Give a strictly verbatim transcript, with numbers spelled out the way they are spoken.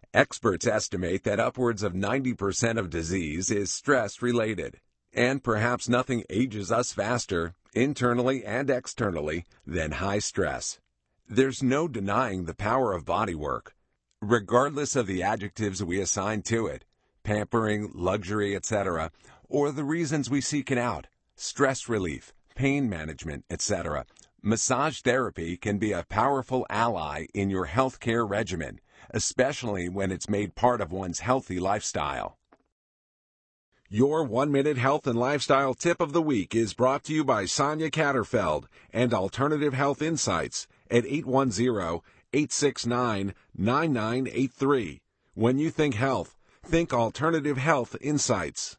Experts estimate that upwards of ninety percent of disease is stress-related, and perhaps nothing ages us faster, internally and externally, than high stress. There's no denying the power of bodywork. Regardless of the adjectives we assign to it, pampering, luxury, et cetera, or the reasons we seek it out, stress relief, pain management, et cetera, massage therapy can be a powerful ally in your healthcare regimen, especially when it's made part of one's healthy lifestyle. Your one-minute health and lifestyle tip of the week is brought to you by Sonia Catterfeld and Alternative Health Insights at eight one zero, eight six nine, nine nine eight three. When you think health, think Alternative Health Insights.